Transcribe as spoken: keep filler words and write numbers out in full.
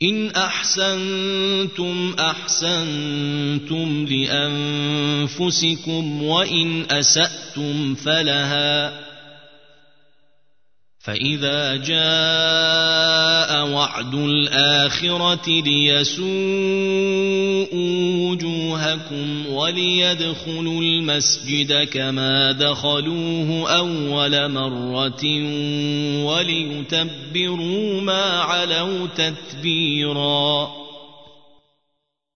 إن أحسنتم أحسنتم لأنفسكم وإن أسأتم فلها فإذا جاء وعد الآخرة ليسوءوا وجوهكم وليدخلوا المسجد كما دخلوه أول مرة وليتبروا ما علوا تتبيرا.